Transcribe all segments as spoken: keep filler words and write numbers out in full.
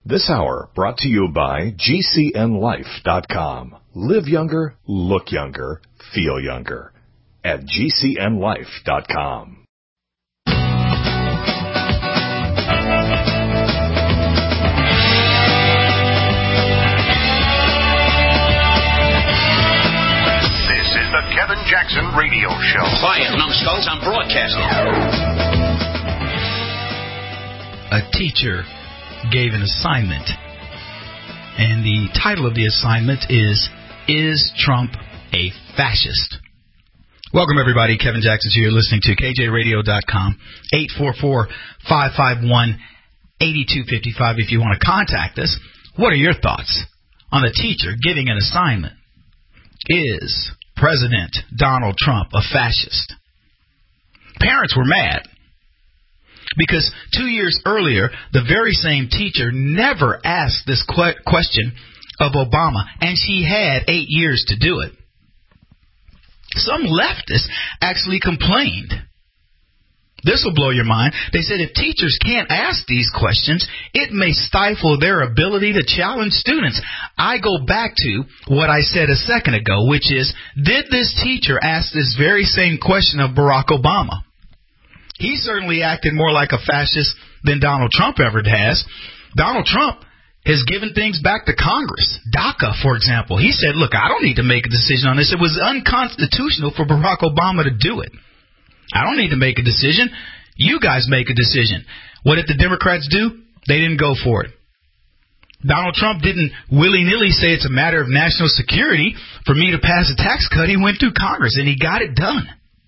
This hour brought to you by G C N life dot com. Live younger, look younger, feel younger at G C N life dot com. This is the Kevin Jackson Radio Show. Quiet, numbskulls, I'm broadcasting. A teacher gave an assignment, and the title of the assignment is, Is Trump a Fascist? Welcome, everybody. Kevin Jackson here, listening to K J radio dot com, eight four four, five five one, eight two five five if you want to contact us. What are your thoughts on the teacher giving an assignment? Is President Donald Trump a fascist? Parents were mad because two years earlier, the very same teacher never asked this que- question of Obama, and she had eight years to do it. Some leftists actually complained. This will blow your mind. They said if teachers can't ask these questions, it may stifle their ability to challenge students. I go back to what I said a second ago, which is, did this teacher ask this very same question of Barack Obama? He certainly acted more like a fascist than Donald Trump ever has. Donald Trump has given things back to Congress. DACA, for example. He said, look, I don't need to make a decision on this. It was unconstitutional for Barack Obama to do it. I don't need to make a decision. You guys make a decision. What did the Democrats do? They didn't go for it. Donald Trump didn't willy-nilly say it's a matter of national security for me to pass a tax cut. He went through Congress, and he got it done.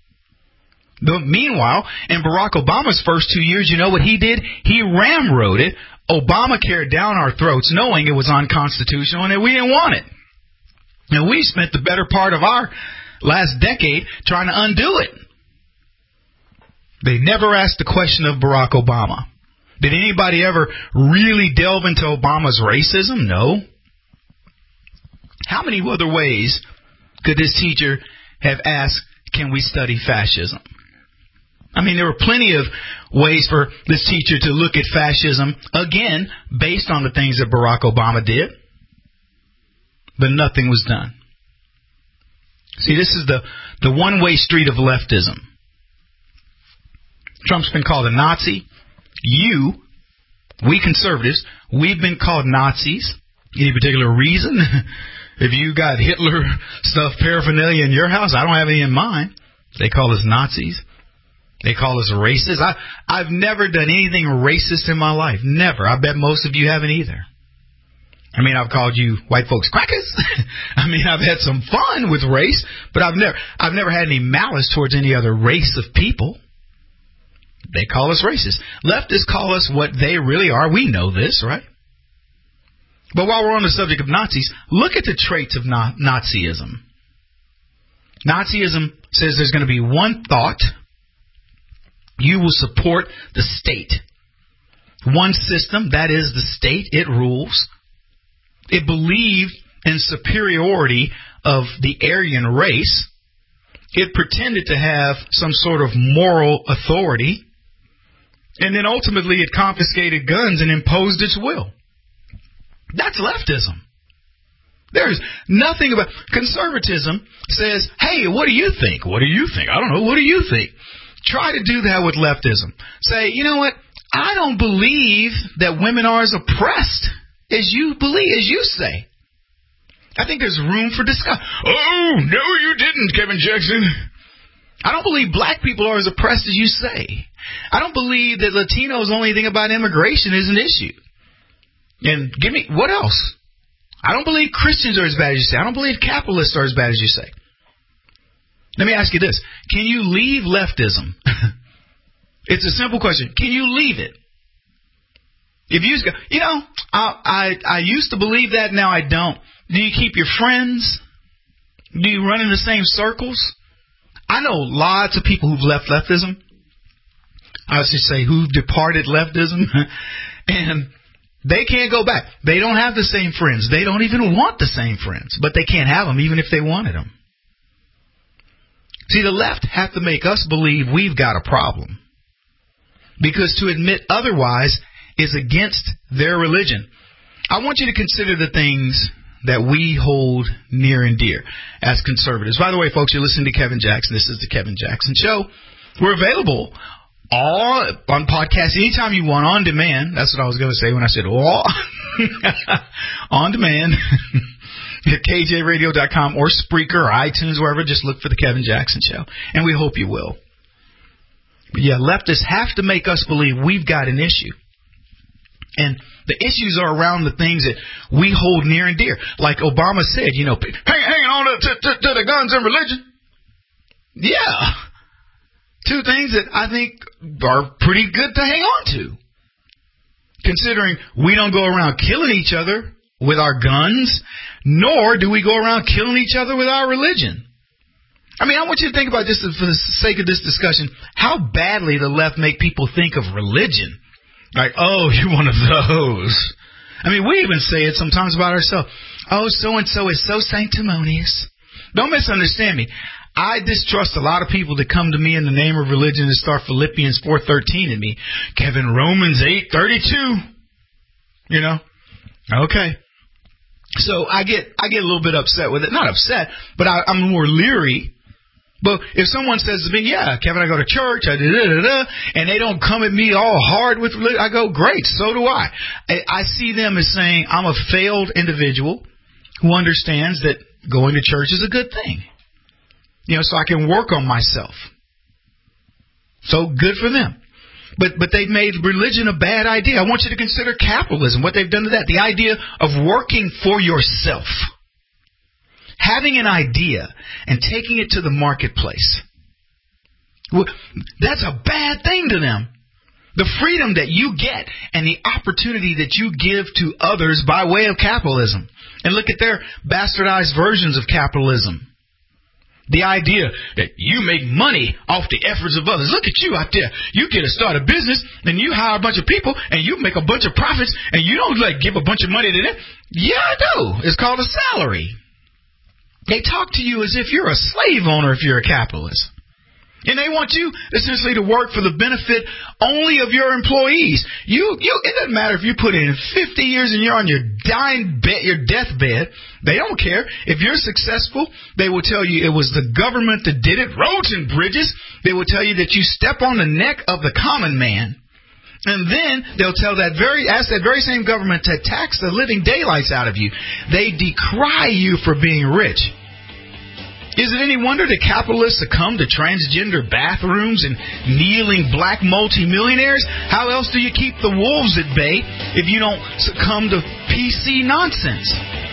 But meanwhile, in Barack Obama's first two years, you know what he did? He ramroded Obamacare down our throats, knowing it was unconstitutional and that we didn't want it. And we spent the better part of our last decade trying to undo it. They never asked the question of Barack Obama. Did anybody ever really delve into Obama's racism? No. How many other ways could this teacher have asked, can we study fascism? I mean, there were plenty of ways for this teacher to look at fascism, again, based on the things that Barack Obama did. But nothing was done. See, this is the, the one-way street of leftism. Trump's been called a Nazi. You, we conservatives, we've been called Nazis. Any particular reason? If you got Hitler stuff paraphernalia in your house, I don't have any in mine. They call us Nazis. They call us racist. I, I've never done anything racist in my life. Never. I bet most of you haven't either. I mean, I've called you white folks crackers. I mean, I've had some fun with race, but I've never, I've never had any malice towards any other race of people. They call us racist. Leftists call us what they really are. We know this, right? But while we're on the subject of Nazis, look at the traits of na- Nazism. Nazism says there's going to be one thought. You will support the state. One system, that is the state, it rules. It believed in superiority of the Aryan race. It pretended to have some sort of moral authority. And then ultimately it confiscated guns and imposed its will. That's leftism. There's nothing about... Conservatism says, hey, what do you think? What do you think? I don't know. What do you think? Try to do that with leftism. Say, you know what? I don't believe that women are as oppressed as you believe, as you say. I think there's room for discussion. Oh, no, you didn't, Kevin Jackson. I don't believe black people are as oppressed as you say. I don't believe that Latinos' only thing about immigration is an issue. And give me, what else? I don't believe Christians are as bad as you say. I don't believe capitalists are as bad as you say. Let me ask you this. Can you leave leftism? It's a simple question. Can you leave it? If you, you know, I, I, I used to believe that, now I don't. Do you keep your friends? Do you run in the same circles? I know lots of people who've left leftism. I should say who've departed leftism. And they can't go back. They don't have the same friends. They don't even want the same friends. But they can't have them even if they wanted them. See, the left have to make us believe we've got a problem. Because to admit otherwise is against their religion. I want you to consider the things that we hold near and dear as conservatives. By the way, folks, you're listening to Kevin Jackson. This is the Kevin Jackson Show. We're available all on podcast anytime you want, on demand. That's what I was going to say when I said all. On demand at K J radio dot com or Spreaker or iTunes, wherever. Just look for the Kevin Jackson Show, and we hope you will. But yeah, leftists have to make us believe we've got an issue. And the issues are around the things that we hold near and dear. Like Obama said, you know, hang, hanging on to, to, to the guns and religion. Yeah. Two things that I think are pretty good to hang on to. Considering we don't go around killing each other with our guns, nor do we go around killing each other with our religion. I mean, I want you to think about, just for the sake of this discussion, how badly the left make people think of religion. Like, oh, you're one of those. I mean, we even say it sometimes about ourselves. Oh, so-and-so is so sanctimonious. Don't misunderstand me. I distrust a lot of people that come to me in the name of religion and start Philippians four thirteen in me. Kevin, Romans eight thirty-two. You know? Okay. So I get I get a little bit upset with it. Not upset, but I, I'm more leery. But if someone says to me, yeah, Kevin, I go to church, I da da da da, and they don't come at me all hard with religion, I go, great, so do I. I. I see them as saying I'm a failed individual who understands that going to church is a good thing. You know, so I can work on myself. So good for them. But but they've made religion a bad idea. I want you to consider capitalism, what they've done to that. The idea of working for yourself. Having an idea and taking it to the marketplace. Well, that's a bad thing to them. The freedom that you get and the opportunity that you give to others by way of capitalism. And look at their bastardized versions of capitalism. The idea that you make money off the efforts of others. Look at you out there. You get to start a business, and you hire a bunch of people, and you make a bunch of profits, and you don't like give a bunch of money to them. Yeah, I do. It's called a salary. They talk to you as if you're a slave owner if you're a capitalist. And they want you essentially to work for the benefit only of your employees. You, you, it doesn't matter if you put in fifty years and you're on your dying bed, your deathbed. They don't care. If you're successful, they will tell you it was the government that did it. Roads and bridges. They will tell you that you step on the neck of the common man. And then they'll tell that very, ask that very same government to tax the living daylights out of you. They decry you for being rich. Is it any wonder that capitalists succumb to transgender bathrooms and kneeling black multimillionaires? How else do you keep the wolves at bay if you don't succumb to P C nonsense?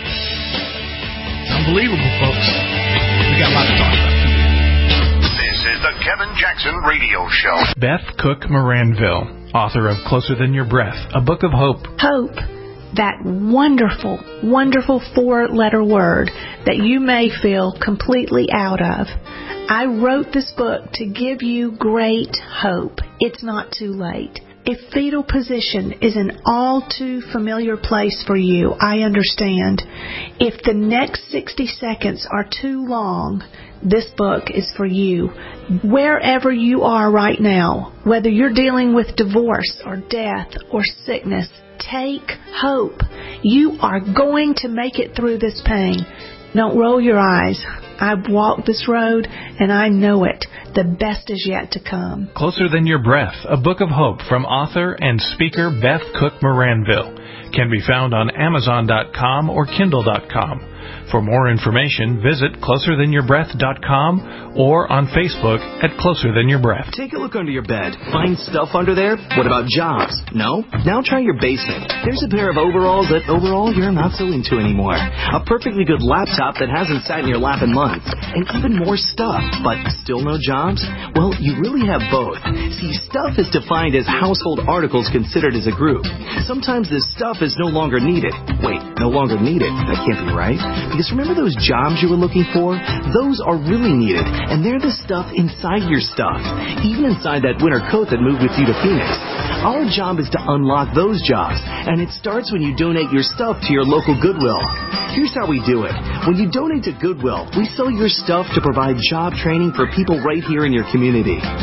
It's unbelievable, folks. We got a lot to talk about. This is the Kevin Jackson Radio Show. Beth Cook Moranville, author of Closer Than Your Breath, a book of hope. Hope. That wonderful, wonderful four-letter word that you may feel completely out of. I wrote this book to give you great hope. It's not too late. If fetal position is an all too familiar place for you, I understand. If the next sixty seconds are too long, this book is for you. Wherever you are right now, whether you're dealing with divorce or death or sickness, take hope. You are going to make it through this pain. Don't roll your eyes. I've walked this road, and I know it. The best is yet to come. Closer Than Your Breath, a book of hope from author and speaker Beth Cook Moranville. Can be found on Amazon dot com or Kindle dot com. For more information, visit closer than your breath dot com or on Facebook at Closer Than Your Breath. Take a look under your bed. Find stuff under there? What about jobs? No? Now try your basement. There's a pair of overalls that overall you're not so into anymore. A perfectly good laptop that hasn't sat in your lap in months. And even more stuff, but still no jobs? Well, you really have both. See, stuff is defined as household articles considered as a group. Sometimes this stuff is no longer needed. Wait, no longer needed? That can't be right. Because remember those jobs you were looking for? Those are really needed, and they're the stuff inside your stuff, even inside that winter coat that moved with you to Phoenix. Our job is to unlock those jobs, and it starts when you donate your stuff to your local Goodwill. Here's how we do it. When you donate to Goodwill, we sell your stuff to provide job training for people right here in your community.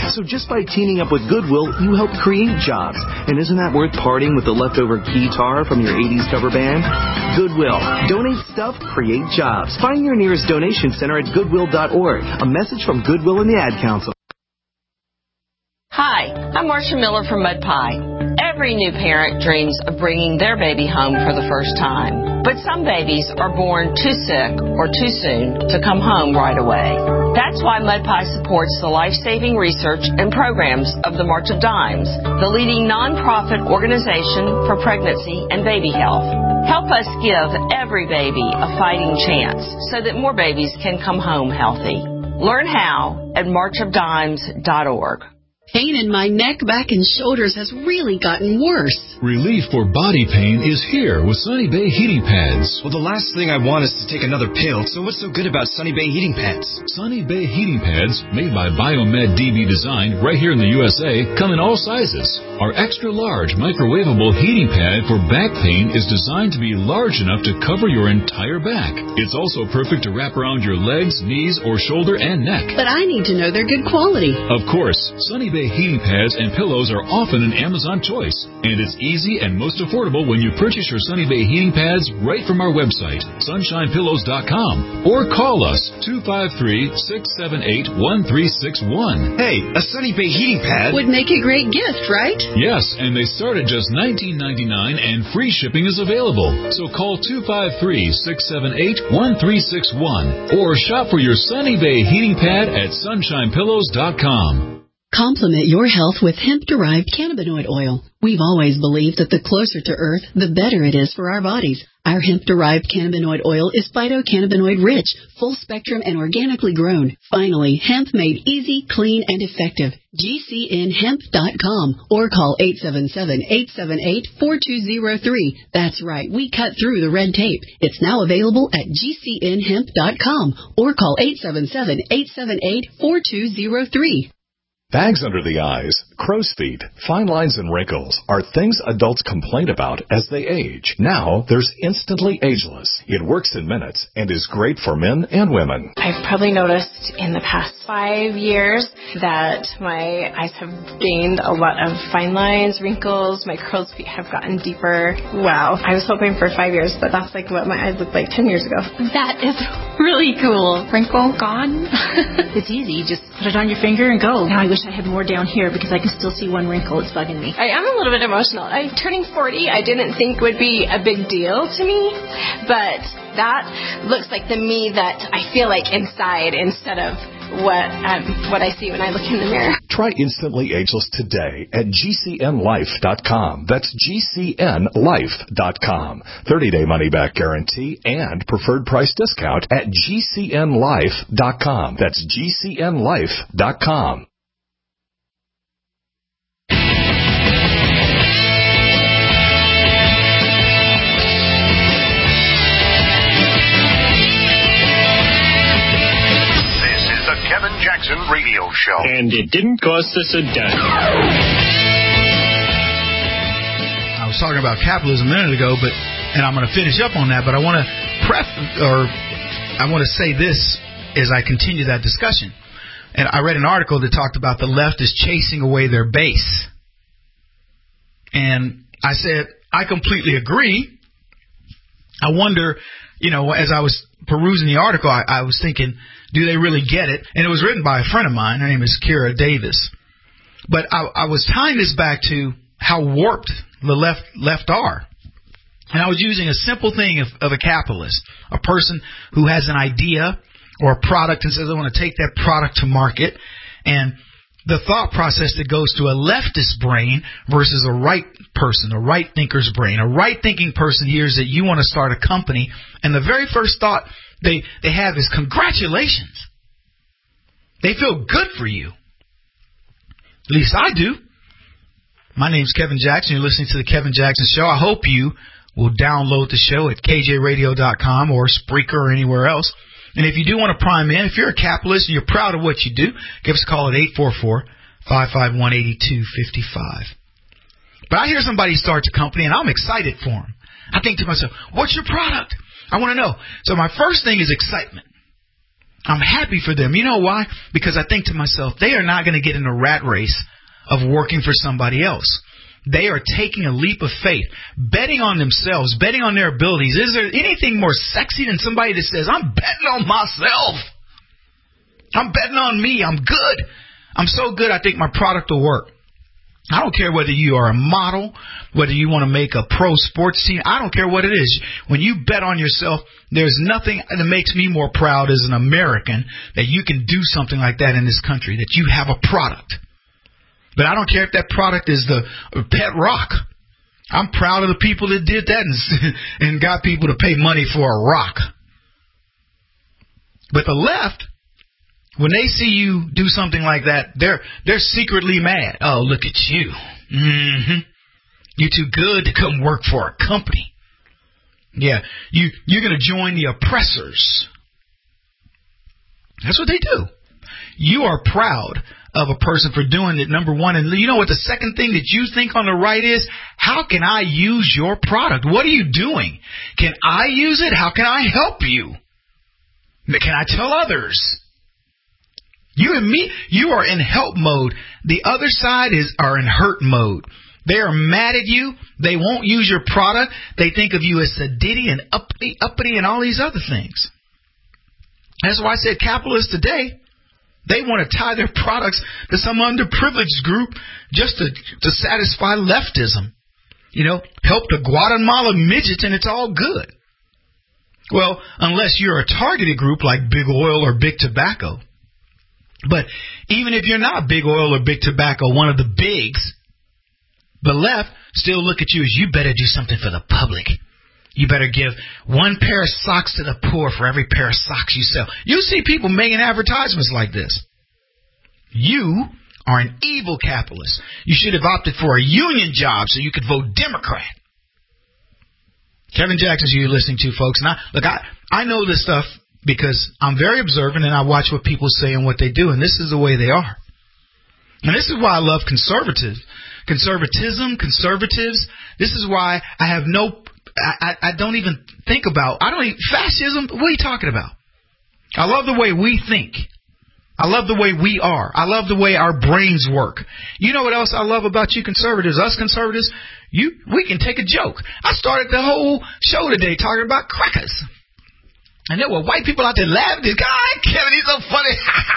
So just by teaming up with Goodwill, you help create jobs. And isn't that worth parting with the leftover guitar from your eighties cover band? Goodwill. Donate stuff, create jobs. Find your nearest donation center at goodwill dot org. A message from Goodwill and the Ad Council. Hi, I'm Marcia Miller from Mud Pie. Every new parent dreams of bringing their baby home for the first time. But some babies are born too sick or too soon to come home right away. That's why Mud Pie supports the life-saving research and programs of the March of Dimes, the leading nonprofit organization for pregnancy and baby health. Help us give every baby a fighting chance so that more babies can come home healthy. Learn how at march of dimes dot org. Pain in my neck, back, and shoulders has really gotten worse. Relief for body pain is here with Sunny Bay Heating Pads. Well, the last thing I want is to take another pill, so what's so good about Sunny Bay Heating Pads? Sunny Bay Heating Pads, made by Biomed D B Design right here in the U S A, come in all sizes. Our extra-large microwavable heating pad for back pain is designed to be large enough to cover your entire back. It's also perfect to wrap around your legs, knees, or shoulder and neck. But I need to know they're good quality. Of course, Sunny Bay heating pads and pillows are often an Amazon choice, and it's easy and most affordable when you purchase your Sunny Bay heating pads right from our website, sunshine pillows dot com, or call us two five three, six seven eight, one three six one. Hey, a Sunny Bay heating pad would make a great gift, right? Yes, and they start at just nineteen ninety-nine, and free shipping is available. So call two five three, six seven eight, one three six one or shop for your Sunny Bay heating pad at sunshine pillows dot com. Complement your health with hemp-derived cannabinoid oil. We've always believed that the closer to Earth, the better it is for our bodies. Our hemp-derived cannabinoid oil is phytocannabinoid-rich, full-spectrum, and organically grown. Finally, hemp made easy, clean, and effective. G C N hemp dot com or call eight seven seven, eight seven eight, four two zero three. That's right, we cut through the red tape. It's now available at G C N hemp dot com or call eight seven seven, eight seven eight, four two zero three. Bags under the eyes, crow's feet, fine lines and wrinkles are things adults complain about as they age. Now, there's Instantly Ageless. It works in minutes and is great for men and women. I've probably noticed in the past five years that my eyes have gained a lot of fine lines, wrinkles, my crow's feet have gotten deeper. Wow. I was hoping for five years, but that's like what my eyes looked like ten years ago. That is really cool. Wrinkle gone. It's easy. You just put it on your finger and go. Now I wish I had more down here because I can still see one wrinkle. It's bugging me. I am a little bit emotional. I turning forty, I didn't think would be a big deal to me, but that looks like the me that I feel like inside instead of what um, what I see when I look in the mirror. Try Instantly Ageless today at G C N life dot com. That's G C N life dot com. thirty-day money-back guarantee and preferred price discount at G C N life dot com. That's G C N life dot com. Kevin Jackson Radio Show. And it didn't cost us a dime. I was talking about capitalism a minute ago, but and I'm going to finish up on that, but I want to pref or I want to say this as I continue that discussion. And I read an article that talked about the left is chasing away their base. And I said, I completely agree. I wonder, you know, as I was perusing the article, I, I was thinking, do they really get it? And it was written by a friend of mine. Her name is Kira Davis. But I, I was tying this back to how warped the left left are. And I was using a simple thing of, of a capitalist, a person who has an idea or a product and says, I want to take that product to market. And the thought process that goes to a leftist brain versus a right person, a right thinker's brain. A right thinking person hears that you want to start a company, and the very first thought they, they have is congratulations. They feel good for you. At least I do. My name's Kevin Jackson. You're listening to the Kevin Jackson Show. I hope you will download the show at K J radio dot com or Spreaker or anywhere else. And if you do want to prime in, if you're a capitalist and you're proud of what you do, give us a call at eight four four, five five one, eight two five five. But I hear somebody starts a company, and I'm excited for them. I think to myself, what's your product? I want to know. So my first thing is excitement. I'm happy for them. You know why? Because I think to myself, they are not going to get in a rat race of working for somebody else. They are taking a leap of faith, betting on themselves, betting on their abilities. Is there anything more sexy than somebody that says, I'm betting on myself? I'm betting on me. I'm good. I'm so good, I think my product will work. I don't care whether you are a model, whether you want to make a pro sports team. I don't care what it is. When you bet on yourself, there's nothing that makes me more proud as an American that you can do something like that in this country, that you have a product. But I don't care if that product is the pet rock. I'm proud of the people that did that and, and got people to pay money for a rock. But the left, when they see you do something like that, they're they're secretly mad. Oh, look at you. Mm-hmm. You're too good to come work for a company. Yeah, you, you're going to join the oppressors. That's what they do. You are proud of a person for doing it, number one. And you know what the second thing that you think on the right is? How can I use your product? What are you doing? Can I use it? How can I help you? Can I tell others? You and me, you are in help mode. The other side is are in hurt mode. They are mad at you. They won't use your product. They think of you as sedity and uppity, uppity and all these other things. That's why I said capitalists today, they want to tie their products to some underprivileged group just to, to satisfy leftism. You know, help the Guatemala midgets and it's all good. Well, unless you're a targeted group like Big Oil or Big Tobacco. But even if you're not Big Oil or Big Tobacco, one of the bigs, the left still look at you as you better do something for the public. You better give one pair of socks to the poor for every pair of socks you sell. You see people making advertisements like this. You are an evil capitalist. You should have opted for a union job so you could vote Democrat. Kevin Jackson, you're listening to, folks. And I, look, I, I know this stuff because I'm very observant and I watch what people say and what they do, and this is the way they are. And this is why I love conservatives. Conservatism, conservatives. This is why I have no, I, I, I don't even think about, I don't even, fascism, what are you talking about? I love the way we think. I love the way we are. I love the way our brains work. You know what else I love about you conservatives, us conservatives? You, we can take a joke. I started the whole show today talking about crackers. And there were white people out there laughing. This guy, Kevin, he's so funny.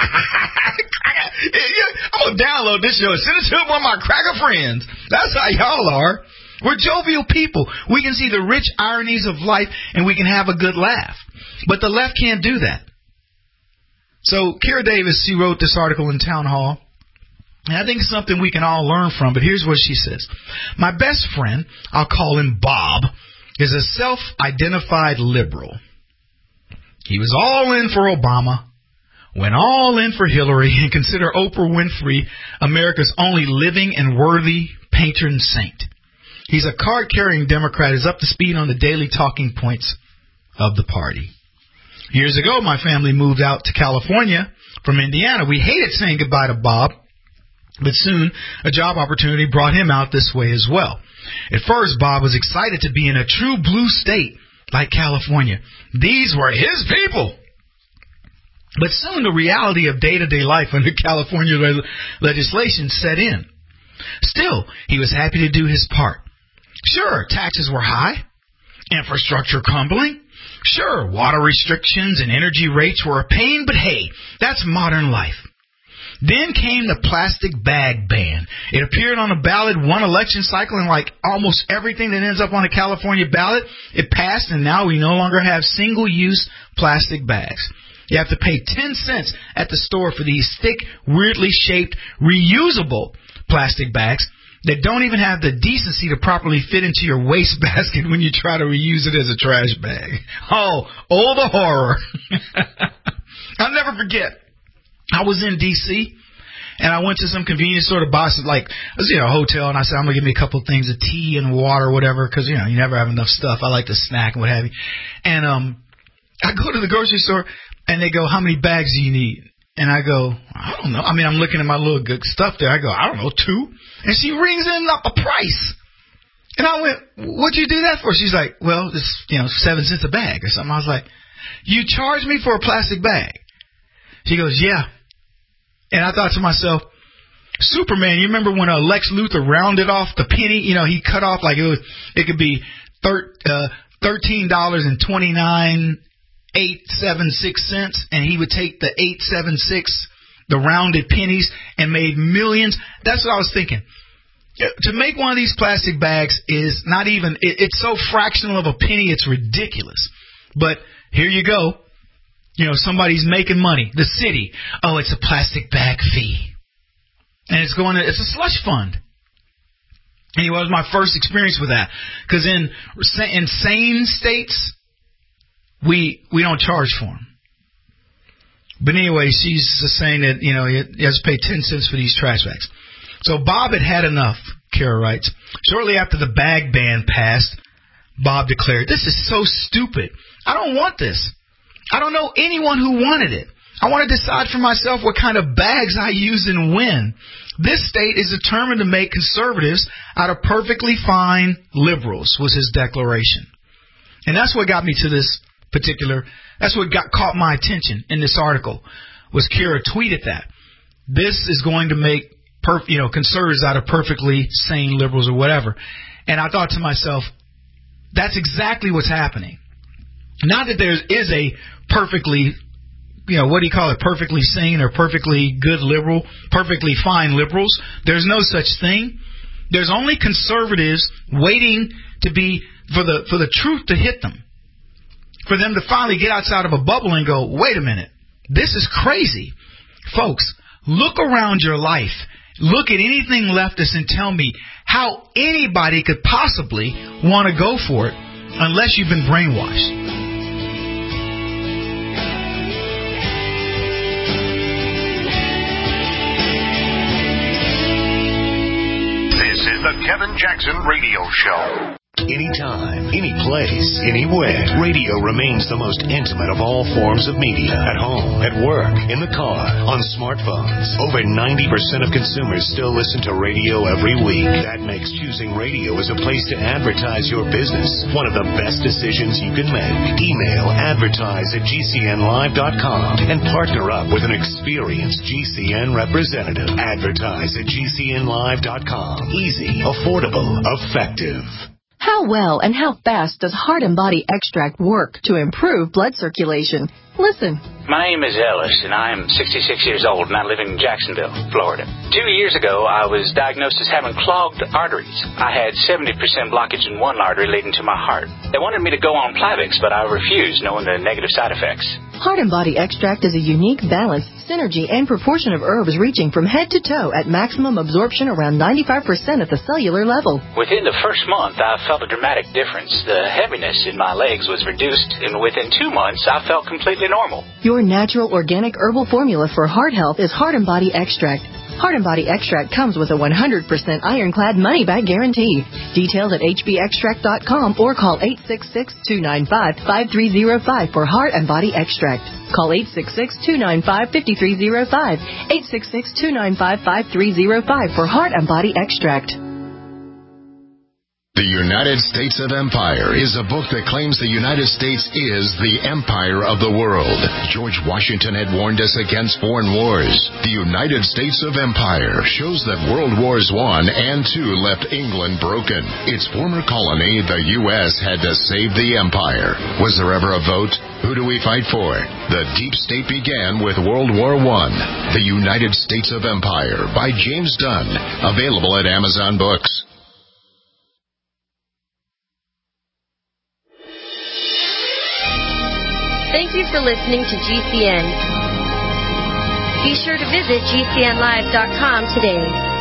I'm going to download this show and send it to one of my cracker friends. That's how y'all are. We're jovial people. We can see the rich ironies of life and we can have a good laugh. But the left can't do that. So Kira Davis, she wrote this article in Town Hall. And I think it's something we can all learn from. But here's what she says. My best friend, I'll call him Bob, is a self-identified liberal. He was all in for Obama, went all in for Hillary, and considered Oprah Winfrey America's only living and worthy patron saint. He's a card-carrying Democrat, is up to speed on the daily talking points of the party. Years ago, my family moved out to California from Indiana. We hated saying goodbye to Bob, but soon a job opportunity brought him out this way as well. At first, Bob was excited to be in a true blue state like California. These were his people. But soon the reality of day-to-day life under California le- legislation set in. Still, he was happy to do his part. Sure, taxes were high, infrastructure crumbling. Sure, water restrictions and energy rates were a pain, but hey, that's modern life. Then came the plastic bag ban. It appeared on a ballot one election cycle, and like almost everything that ends up on a California ballot, it passed, and now we no longer have single-use plastic bags. You have to pay ten cents at the store for these thick, weirdly shaped, reusable plastic bags that don't even have the decency to properly fit into your wastebasket when you try to reuse it as a trash bag. Oh, oh, the horror. I'll never forget. I was in D C and I went to some convenience store to buy some, like, I was in a hotel, and I said, I'm going to give me a couple of things of tea and water or whatever, because, you know, you never have enough stuff. I like to snack and what have you. And um, I go to the grocery store, and they go, how many bags do you need? And I go, I don't know. I mean, I'm looking at my little good stuff there. I go, I don't know, two. And she rings in up a price. And I went, what'd you do that for? She's like, well, it's, you know, seven cents a bag or something. I was like, you charge me for a plastic bag. She goes, yeah. And I thought to myself, Superman, you remember when uh, Lex Luthor rounded off the penny? You know, he cut off like it was, it could be thir- uh, thirteen dollars and twenty-nine eight seven six cents, and he would take the eight seven six, the rounded pennies, and made millions. That's what I was thinking. To make one of these plastic bags is not even, it, it's so fractional of a penny, it's ridiculous. But here you go. You know, somebody's making money. The city. Oh, it's a plastic bag fee. And it's going to, it's a slush fund. Anyway, it was my first experience with that. Because in insane states, we we don't charge for them. But anyway, she's saying that, you know, you have to pay ten cents for these trash bags. So Bob had had enough, Kara writes. Shortly after the bag ban passed, Bob declared, this is so stupid. I don't want this. I don't know anyone who wanted it. I want to decide for myself what kind of bags I use and when. This state is determined to make conservatives out of perfectly fine liberals, was his declaration. And that's what got me to this particular, that's what got caught my attention in this article, was Kira tweeted that. This is going to make perf, you know, conservatives out of perfectly sane liberals or whatever. And I thought to myself, that's exactly what's happening. Not that there is a perfectly, you know, what do you call it, perfectly sane or perfectly good liberal, perfectly fine liberals. There's no such thing. There's only conservatives waiting to be, for the for the truth to hit them. For them to finally get outside of a bubble and go, wait a minute, this is crazy. Folks, look around your life. Look at anything leftist and tell me how anybody could possibly want to go for it unless you've been brainwashed. This is the Kevin Jackson Radio Show. Anytime, any place, anywhere. Radio remains the most intimate of all forms of media. At home, at work, in the car, on smartphones. Over ninety percent of consumers still listen to radio every week. That makes choosing radio as a place to advertise your business one of the best decisions you can make. Email advertise at G C N live dot com and partner up with an experienced G C N representative. Advertise at G C N live dot com. Easy, affordable, effective. How well and how fast does Heart and Body Extract work to improve blood circulation? Listen. My name is Ellis, and I am sixty-six years old, and I live in Jacksonville, Florida. Two years ago, I was diagnosed as having clogged arteries. I had seventy percent blockage in one artery leading to my heart. They wanted me to go on Plavix, but I refused, knowing the negative side effects. Heart and Body Extract is a unique balance, synergy, and proportion of herbs reaching from head to toe at maximum absorption around ninety-five percent at the cellular level. Within the first month, I felt a dramatic difference. The heaviness in my legs was reduced, and within two months, I felt completely normal. Your natural organic herbal formula for heart health is Heart and Body Extract. Heart and Body Extract comes with a one hundred percent ironclad money-back guarantee. Details at H B extract dot com or call eight six six, two nine five, five three zero five for Heart and Body Extract. Call eight six six, two nine five, five three zero five, eight six six, two nine five, five three zero five for Heart and Body Extract. The United States of Empire is a book that claims the United States is the empire of the world. George Washington had warned us against foreign wars. The United States of Empire shows that World Wars One and Two left England broken. Its former colony, the U S, had to save the empire. Was there ever a vote? Who do we fight for? The deep state began with World War One. The United States of Empire by James Dunn. Available at Amazon Books. Thank you for listening to G C N. Be sure to visit G C N live dot com today.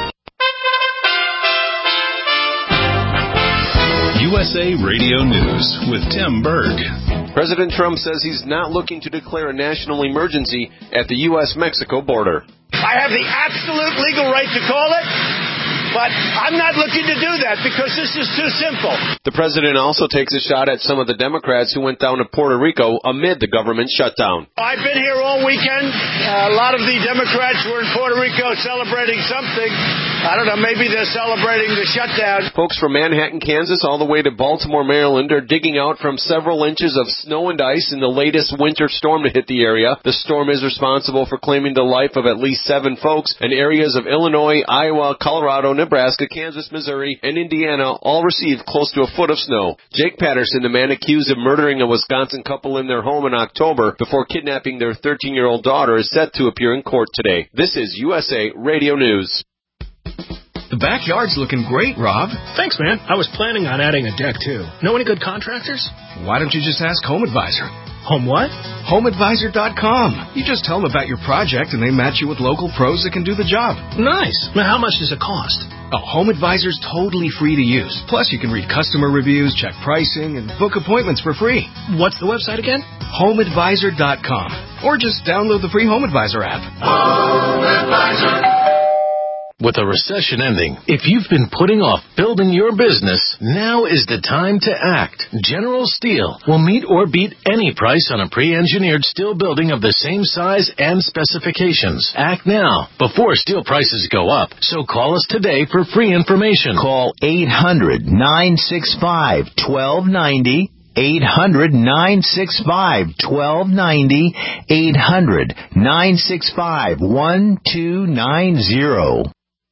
U S A Radio News with Tim Berg. President Trump says he's not looking to declare a national emergency at the U S Mexico border. I have the absolute legal right to call it, but I'm not looking to do that because this is too simple. The president also takes a shot at some of the Democrats who went down to Puerto Rico amid the government shutdown. I've been here all weekend. Uh, a lot of the Democrats were in Puerto Rico celebrating something. I don't know, maybe they're celebrating the shutdown. Folks from Manhattan, Kansas, all the way to Baltimore, Maryland, are digging out from several inches of snow and ice in the latest winter storm to hit the area. The storm is responsible for claiming the life of at least seven folks, and areas of Illinois, Iowa, Colorado, Nebraska, Kansas, Missouri, and Indiana all received close to a foot of snow. Jake Patterson, the man accused of murdering a Wisconsin couple in their home in October before kidnapping their thirteen-year-old daughter, is set to appear in court today. This is U S A Radio News. The backyard's looking great, Rob. Thanks, man. I was planning on adding a deck, too. Know any good contractors? Why don't you just ask Home Advisor? Home what? home advisor dot com. You just tell them about your project, and they match you with local pros that can do the job. Nice. Now, how much does it cost? Oh, Home Advisor's totally free to use. Plus, you can read customer reviews, check pricing, and book appointments for free. What's the website again? home advisor dot com. Or just download the free Home Advisor app. Home Advisor. With a recession ending, if you've been putting off building your business, now is the time to act. General Steel will meet or beat any price on a pre-engineered steel building of the same size and specifications. Act now, before steel prices go up. So call us today for free information. Call eight hundred, nine six five, one two nine zero. eight hundred, nine six five, one two nine zero. eight hundred, nine six five, one two nine zero.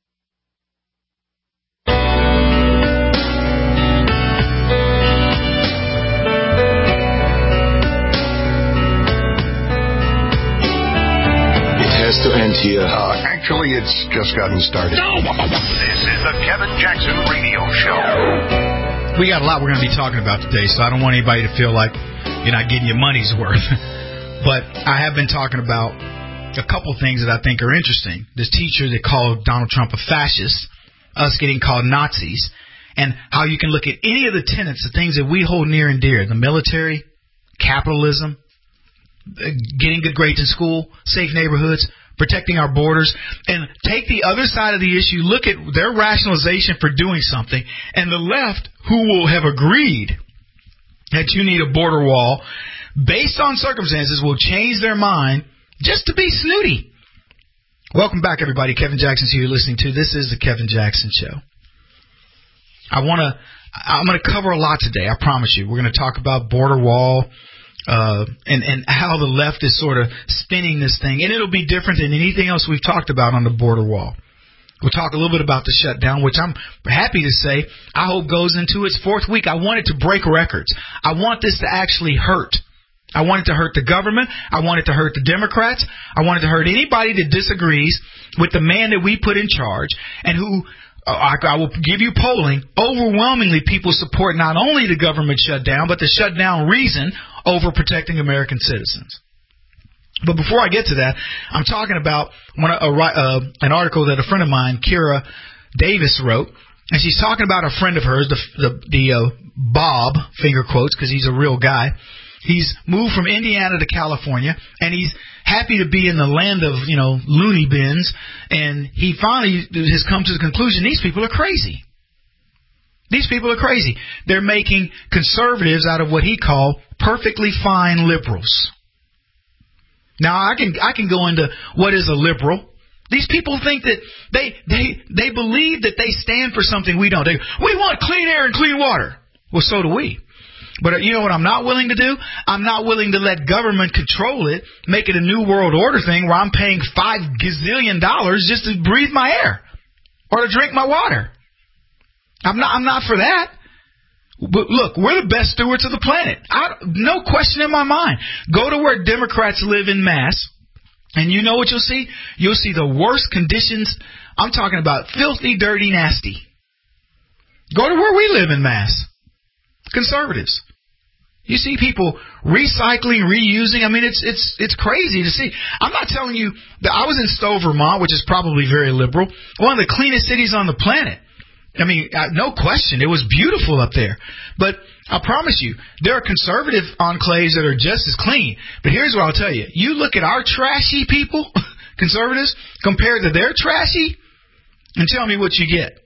To end here. Uh, actually, it's just gotten started. No! This is the Kevin Jackson Radio Show. We got a lot we're going to be talking about today, so I don't want anybody to feel like you're not getting your money's worth. But I have been talking about a couple things that I think are interesting. This teacher that called Donald Trump a fascist, us getting called Nazis, and how you can look at any of the tenets, the things that we hold near and dear, the military, capitalism, getting good grades in school, safe neighborhoods, protecting our borders, and take the other side of the issue, look at their rationalization for doing something, and the left, who will have agreed that you need a border wall, based on circumstances, will change their mind just to be snooty. Welcome back, everybody. Kevin Jackson's here. You're listening to This is the Kevin Jackson Show. I want to, I'm going to cover a lot today, I promise you. We're going to talk about border wall, Uh, and, and how the left is sort of spinning this thing. And it'll be different than anything else we've talked about on the border wall. We'll talk a little bit about the shutdown, which I'm happy to say I hope goes into its fourth week. I want it to break records. I want this to actually hurt. I want it to hurt the government. I want it to hurt the Democrats. I want it to hurt anybody that disagrees with the man that we put in charge and who, uh, I, I will give you polling, overwhelmingly people support not only the government shutdown, but the shutdown reason over protecting American citizens. But before I get to that, I'm talking about one, a, uh, an article that a friend of mine, Kira Davis, wrote, and she's talking about a friend of hers, the the, the uh, Bob, finger quotes, because he's a real guy. He's moved from Indiana to California, and he's happy to be in the land of, you know, loony bins, and he finally has come to the conclusion these people are crazy. These people are crazy. They're making conservatives out of what he called perfectly fine liberals. Now, I can I can go into what is a liberal. These people think that they they they believe that they stand for something we don't. They, we want clean air and clean water. Well, so do we. But you know what I'm not willing to do? I'm not willing to let government control it, make it a new world order thing where I'm paying five gazillion dollars just to breathe my air or to drink my water. I'm not, I'm not for that. But look, we're the best stewards of the planet. I, no question in my mind. Go to where Democrats live in mass, and you know what you'll see? You'll see the worst conditions. I'm talking about filthy, dirty, nasty. Go to where we live in mass. Conservatives. You see people recycling, reusing. I mean, it's it's it's crazy to see. I'm not telling you that I was in Stowe, Vermont, which is probably very liberal, one of the cleanest cities on the planet. I mean, no question, it was beautiful up there. But I promise you, there are conservative enclaves that are just as clean. But here's what I'll tell you. You look at our trashy people, conservatives, compared to their trashy, and tell me what you get.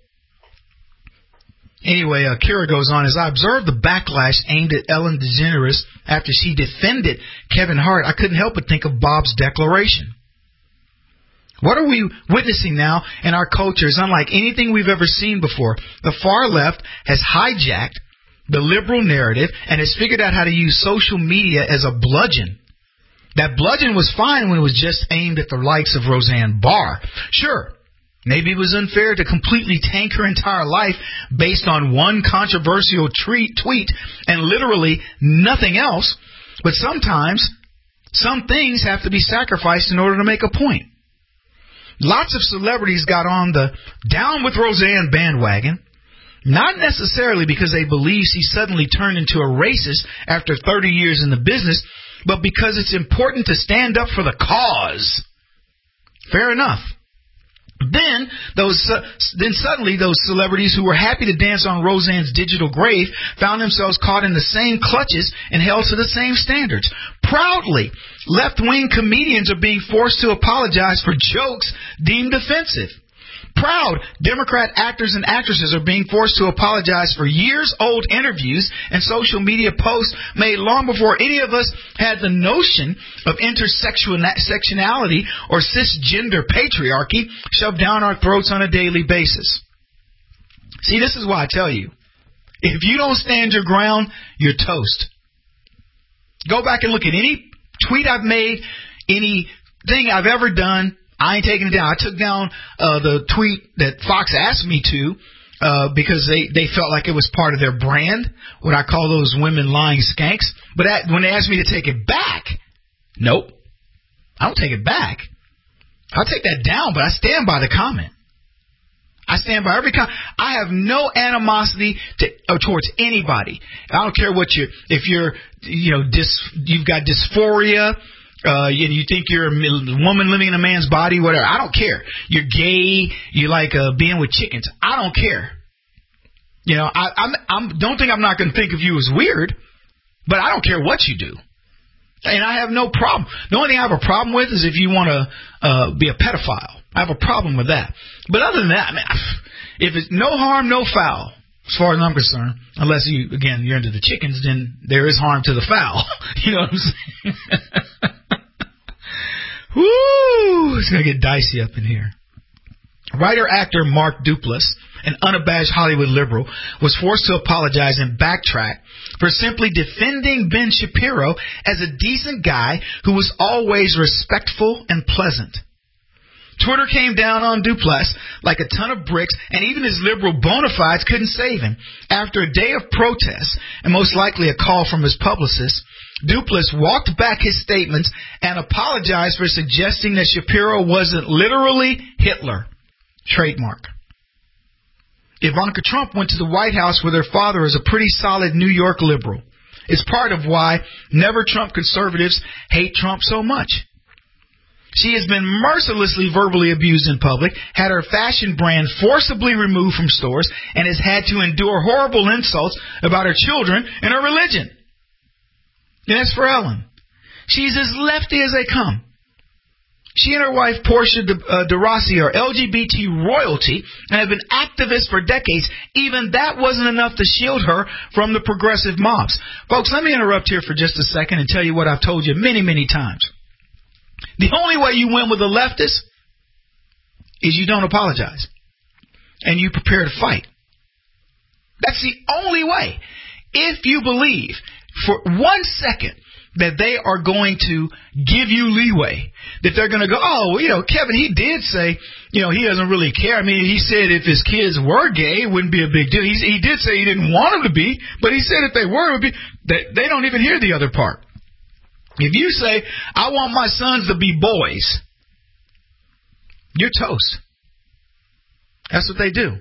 Anyway, uh, Kira goes on, as I observed the backlash aimed at Ellen DeGeneres after she defended Kevin Hart, I couldn't help but think of Bob's declaration. What are we witnessing now in our culture is unlike anything we've ever seen before. The far left has hijacked the liberal narrative and has figured out how to use social media as a bludgeon. That bludgeon was fine when it was just aimed at the likes of Roseanne Barr. Sure, maybe it was unfair to completely tank her entire life based on one controversial tweet, tweet and literally nothing else. But sometimes some things have to be sacrificed in order to make a point. Lots of celebrities got on the down with Roseanne bandwagon, not necessarily because they believe she suddenly turned into a racist after thirty years in the business, but because it's important to stand up for the cause. Fair enough. Then those, uh, then suddenly those celebrities who were happy to dance on Roseanne's digital grave found themselves caught in the same clutches and held to the same standards. Proudly, left-wing comedians are being forced to apologize for jokes deemed offensive. Proud Democrat actors and actresses are being forced to apologize for years-old interviews and social media posts made long before any of us had the notion of intersectionality or cisgender patriarchy shoved down our throats on a daily basis. See, this is why I tell you, if you don't stand your ground, you're toast. Go back and look at any tweet I've made, anything I've ever done. I ain't taking it down. I took down uh, the tweet that Fox asked me to uh, because they, they felt like it was part of their brand, what I call those women lying skanks. But that, when they asked me to take it back, nope, I don't take it back. I'll take that down, but I stand by the comment. I stand by every comment. I have no animosity to, uh, towards anybody. I don't care what you, if you're, you know, dis, you've got dysphoria. Uh, you, you think you're a woman living in a man's body, whatever. I don't care. You're gay. You like uh, being with chickens. I don't care. You know, I I'm, I'm, don't think I'm not going to think of you as weird, but I don't care what you do. And I have no problem. The only thing I have a problem with is if you want to uh, be a pedophile. I have a problem with that. But other than that, I mean, if it's no harm, no foul, as far as I'm concerned, unless you, again, you're into the chickens, then there is harm to the fowl. You know what I'm saying? Woo! It's going to get dicey up in here. Writer-actor Mark Duplass, an unabashed Hollywood liberal, was forced to apologize and backtrack for simply defending Ben Shapiro as a decent guy who was always respectful and pleasant. Twitter came down on Duplass like a ton of bricks, and even his liberal bona fides couldn't save him. After a day of protests, and most likely a call from his publicist, Duplass walked back his statements and apologized for suggesting that Shapiro wasn't literally Hitler. Trademark. Ivanka Trump went to the White House with her father as a pretty solid New York liberal. It's part of why never Trump conservatives hate Trump so much. She has been mercilessly verbally abused in public, had her fashion brand forcibly removed from stores, and has had to endure horrible insults about her children and her religion. And as for Ellen, she's as lefty as they come. She and her wife, Portia de, uh, de Rossi, are L G B T royalty and have been activists for decades. Even that wasn't enough to shield her from the progressive mobs. Folks, let me interrupt here for just a second and tell you what I've told you many, many times. The only way you win with a leftist is you don't apologize and you prepare to fight. That's the only way. If you believe for one second that they are going to give you leeway, that they're going to go, oh, well, you know, Kevin, he did say, you know, he doesn't really care. I mean, he said if his kids were gay, it wouldn't be a big deal. He, he did say he didn't want them to be, but he said if they were, it would be. They, they don't even hear the other part. If you say, I want my sons to be boys, you're toast. That's what they do.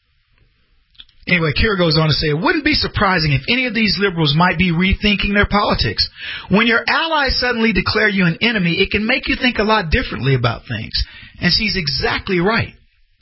Anyway, Kira goes on to say, it wouldn't be surprising if any of these liberals might be rethinking their politics. When your allies suddenly declare you an enemy, it can make you think a lot differently about things. And she's exactly right.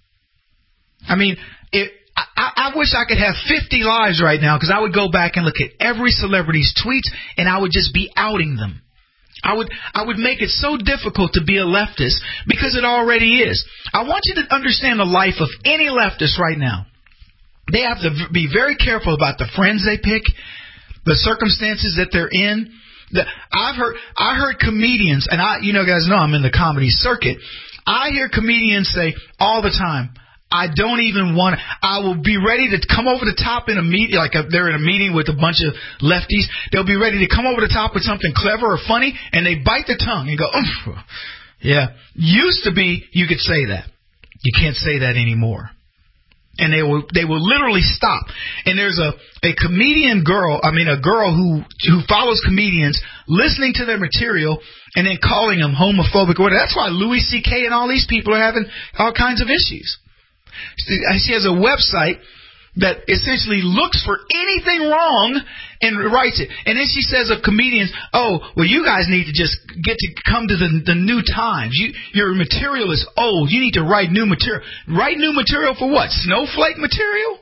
I mean, it, I, I wish I could have fifty lives right now because I would go back and look at every celebrity's tweets and I would just be outing them. I would I would make it so difficult to be a leftist because it already is. I want you to understand the life of any leftist right now. They have to be very careful about the friends they pick, the circumstances that they're in. The, I've heard I heard comedians, and I, you know, guys know I'm in the comedy circuit. I hear comedians say all the time, I don't even want to, I will be ready to come over the top in a meeting, like a, they're in a meeting with a bunch of lefties. They'll be ready to come over the top with something clever or funny, and they bite their tongue and go, oomph. Yeah. Used to be, you could say that. You can't say that anymore. And they will, they will literally stop. And there's a, a comedian girl, I mean a girl who, who follows comedians, listening to their material and then calling them homophobic. That's why Louis C K and all these people are having all kinds of issues. She has a website that essentially looks for anything wrong and writes it. And then she says of comedians, oh, well, you guys need to just get to come to the, the new times. You, your material is old. You need to write new material. Write new material for what? Snowflake material?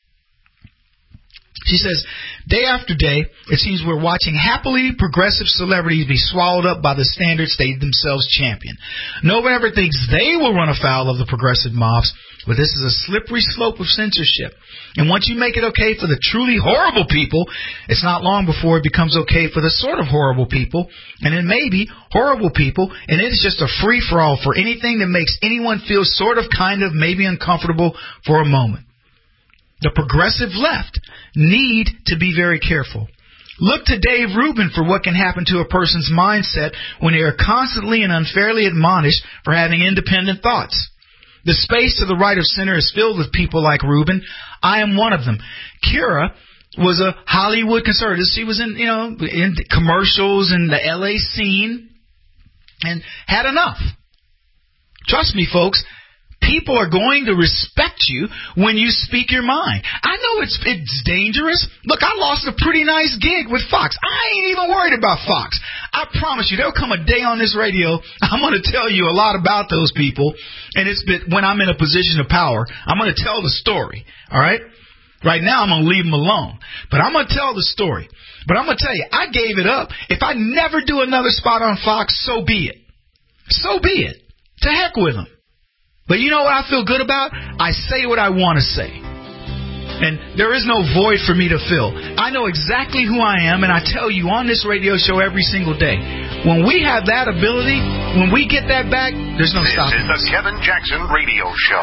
She says, day after day, it seems we're watching happily progressive celebrities be swallowed up by the standards they themselves champion. No one ever thinks they will run afoul of the progressive mobs, but this is a slippery slope of censorship. And once you make it okay for the truly horrible people, it's not long before it becomes okay for the sort of horrible people, and then maybe horrible people, and it is just a free-for-all for anything that makes anyone feel sort of, kind of, maybe uncomfortable for a moment. The progressive left need to be very careful. Look to Dave Rubin for what can happen to a person's mindset when they are constantly and unfairly admonished for having independent thoughts. The space to the right of center is filled with people like Rubin. I am one of them. Kira was a Hollywood conservative. She was in, you know, in commercials and the L A scene and had enough. Trust me, folks. People are going to respect you when you speak your mind. I know it's it's dangerous. Look, I lost a pretty nice gig with Fox. I ain't even worried about Fox. I promise you, there'll come a day on this radio, I'm going to tell you a lot about those people, and it's been, when I'm in a position of power, I'm going to tell the story, all right? Right now, I'm going to leave them alone, but I'm going to tell the story. But I'm going to tell you, I gave it up. If I never do another spot on Fox, so be it. So be it. To heck with them. But you know what I feel good about? I say what I want to say. And there is no void for me to fill. I know exactly who I am, and I tell you on this radio show every single day. When we have that ability, when we get that back, there's no stopping. This is the Kevin Jackson Radio Show.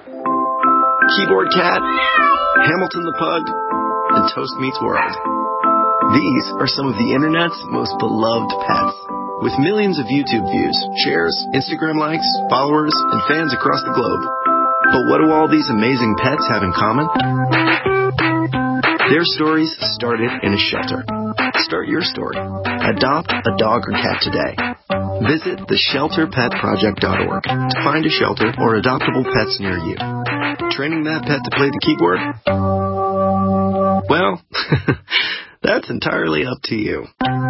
Keyboard Cat, Hamilton the Pug, and Toast Meets World. These are some of the Internet's most beloved pets. With millions of YouTube views, shares, Instagram likes, followers, and fans across the globe. But what do all these amazing pets have in common? Their stories started in a shelter. Start your story. Adopt a dog or cat today. Visit the shelter pet project dot org to find a shelter or adoptable pets near you. Training that pet to play the keyboard? Well, that's entirely up to you.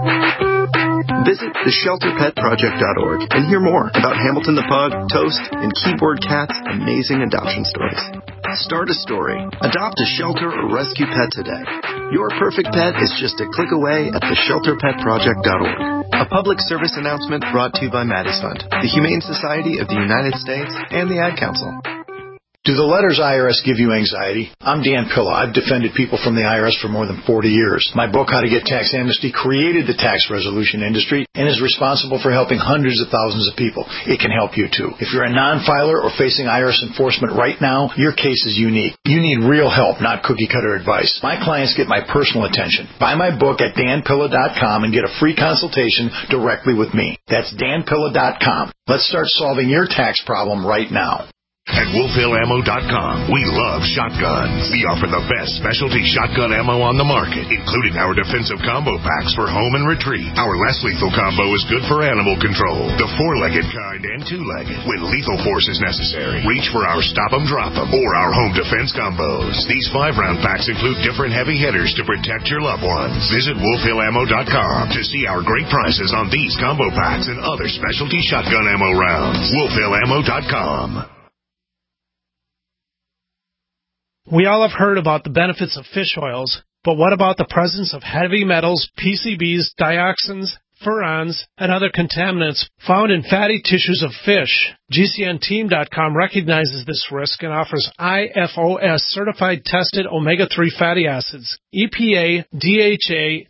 Visit the shelter pet project dot org and hear more about Hamilton the Pug, Toast, and Keyboard Cat's amazing adoption stories. Start a story. Adopt a shelter or rescue pet today. Your perfect pet is just a click away at the shelter pet project dot org. A public service announcement brought to you by Maddie's Fund, the Humane Society of the United States, and the Ad Council. Do the letters I R S give you anxiety? I'm Dan Pilla. I've defended people from the I R S for more than forty years. My book, How to Get Tax Amnesty, created the tax resolution industry and is responsible for helping hundreds of thousands of people. It can help you, too. If you're a non-filer or facing I R S enforcement right now, your case is unique. You need real help, not cookie-cutter advice. My clients get my personal attention. Buy my book at dan pilla dot com and get a free consultation directly with me. That's dan pilla dot com. Let's start solving your tax problem right now. At wolf hill ammo dot com, we love shotguns. We offer the best specialty shotgun ammo on the market, including our defensive combo packs for home and retreat. Our less lethal combo is good for animal control, the four-legged kind and two-legged. When lethal force is necessary, reach for our Stop 'em, Drop 'em, or our home defense combos. These five-round packs include different heavy hitters to protect your loved ones. Visit wolf hill ammo dot com to see our great prices on these combo packs and other specialty shotgun ammo rounds. wolf hill ammo dot com. We all have heard about the benefits of fish oils, but what about the presence of heavy metals, P C Bs, dioxins, furans, and other contaminants found in fatty tissues of fish? G C N team dot com recognizes this risk and offers I F O S certified tested omega three fatty acids, E P A, D H A,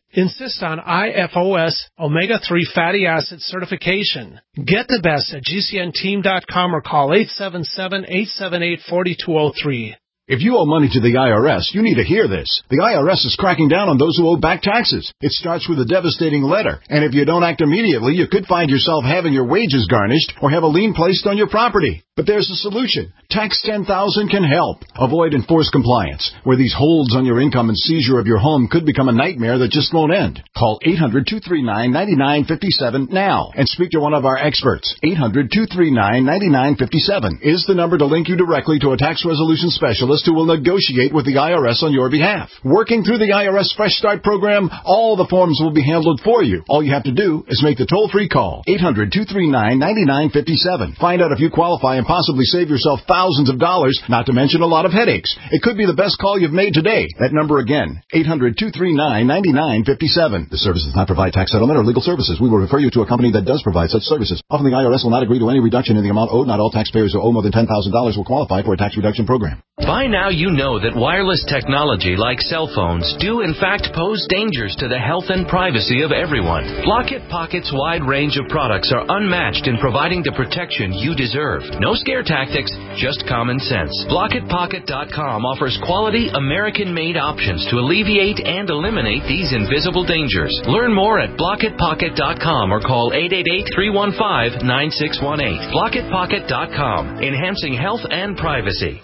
Insist on I F O S omega three fatty acid certification. Get the best at G C N team dot com or call eight seven seven, eight seven eight, four two zero three. If you owe money to the I R S, you need to hear this. The I R S is cracking down on those who owe back taxes. It starts with a devastating letter, and if you don't act immediately, you could find yourself having your wages garnished or have a lien placed on your property. But there's a solution. Tax ten thousand can help. Avoid enforced compliance, where these holds on your income and seizure of your home could become a nightmare that just won't end. Call eight hundred, two three nine, nine nine five seven now and speak to one of our experts. eight hundred, two three nine, nine nine five seven is the number to link you directly to a tax resolution specialist who will negotiate with the I R S on your behalf. Working through the I R S Fresh Start program, all the forms will be handled for you. All you have to do is make the toll-free call. eight hundred, two three nine, nine nine five seven. Find out if you qualify and possibly save yourself thousands of dollars, not to mention a lot of headaches. It could be the best call you've made today. That number again, eight hundred, two three nine, nine nine five seven. This service does not provide tax settlement or legal services. We will refer you to a company that does provide such services. Often the I R S will not agree to any reduction in the amount owed. Not all taxpayers who owe more than ten thousand dollars will qualify for a tax reduction program. By now you know that wireless technology like cell phones do in fact pose dangers to the health and privacy of everyone. Blockit Pocket's wide range of products are unmatched in providing the protection you deserve. No scare tactics, just common sense. Blockit Pocket dot com offers quality American-made options to alleviate and eliminate these invisible dangers. Learn more at Blockit Pocket dot com or call eight eight eight, three one five, nine six one eight. Blockit Pocket dot com, enhancing health and privacy.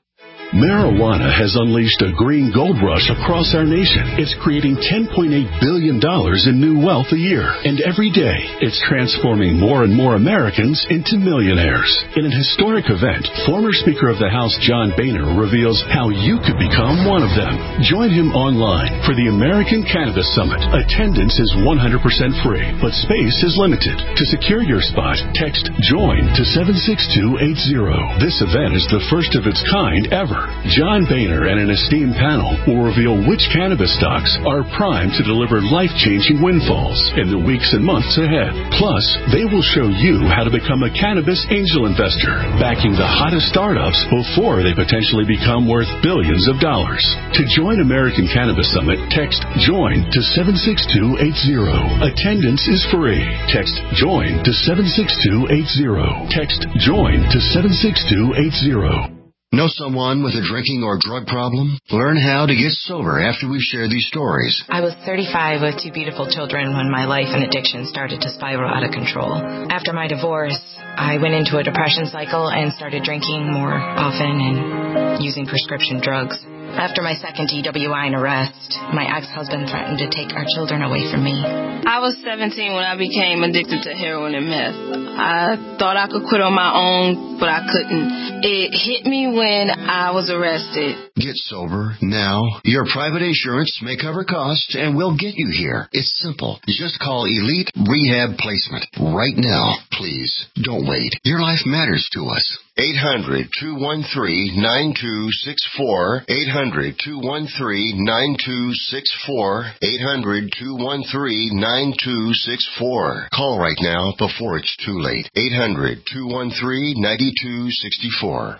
Marijuana has unleashed a green gold rush across our nation. It's creating ten point eight billion dollars in new wealth a year. And every day, it's transforming more and more Americans into millionaires. In an historic event, former Speaker of the House John Boehner reveals how you could become one of them. Join him online for the American Cannabis Summit. Attendance is one hundred percent free, but space is limited. To secure your spot, text JOIN to seven six two eight zero. This event is the first of its kind ever. John Boehner and an esteemed panel will reveal which cannabis stocks are primed to deliver life-changing windfalls in the weeks and months ahead. Plus, they will show you how to become a cannabis angel investor, backing the hottest startups before they potentially become worth billions of dollars. To join American Cannabis Summit, text JOIN to seven six two eight zero. Attendance is free. Text JOIN to seven six two eight zero. Text JOIN to seven six two eight zero. Know someone with a drinking or drug problem? Learn how to get sober after we share these stories. I was thirty-five with two beautiful children when my life and addiction started to spiral out of control. After my divorce, I went into a depression cycle and started drinking more often and using prescription drugs. After my second D W I and arrest, my ex-husband threatened to take our children away from me. I was seventeen when I became addicted to heroin and meth. I thought I could quit on my own, but I couldn't. It hit me when I was arrested. Get sober now. Your private insurance may cover costs and we'll get you here. It's simple. Just call Elite Rehab Placement right now. Please, don't wait. Your life matters to us. eight hundred, two one three, nine two six four. eight hundred, two one three, nine two six four. eight hundred, two one three, nine two six four. Call right now before it's too late. eight hundred, two one three, nine two six four.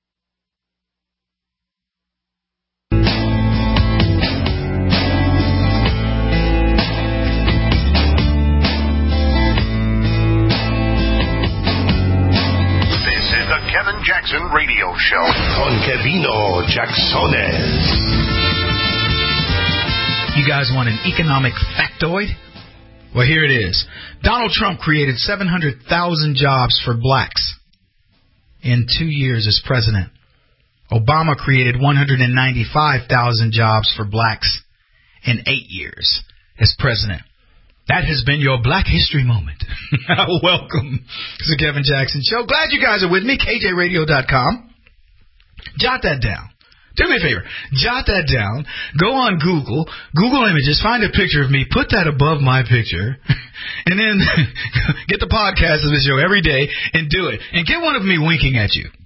Kevin Jackson Radio Show con Kevino Jacksones. You guys want an economic factoid? Well, here it is. Donald Trump created seven hundred thousand jobs for blacks in two years as president. Obama created one hundred ninety-five thousand jobs for blacks in eight years as president. That has been your Black History Moment. Welcome to the Kevin Jackson Show. Glad you guys are with me. K J radio dot com. Jot that down. Do me a favor. Jot that down. Go on Google. Google Images. Find a picture of me. Put that above my picture. And then get the podcast of the show every day and do it. And get one of me winking at you.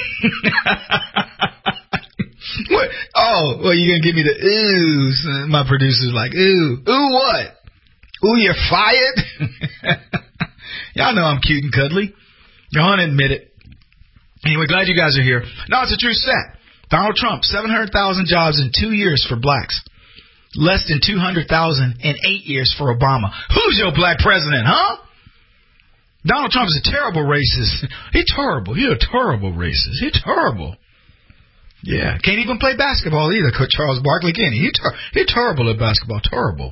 What? Oh, well, you're going to give me the oohs. My producer's like, ooh. Ooh, what? Ooh, you're fired? Y'all know I'm cute and cuddly. You want to admit it. Anyway, glad you guys are here. No, it's a true stat. Donald Trump, seven hundred thousand jobs in two years for blacks. Less than two hundred thousand in eight years for Obama. Who's your black president, huh? Donald Trump is a terrible racist. He's terrible. He's a terrible racist. He's terrible. Yeah. Can't even play basketball either, Charles Barkley, can he? He's, ter- he's terrible at basketball. Terrible.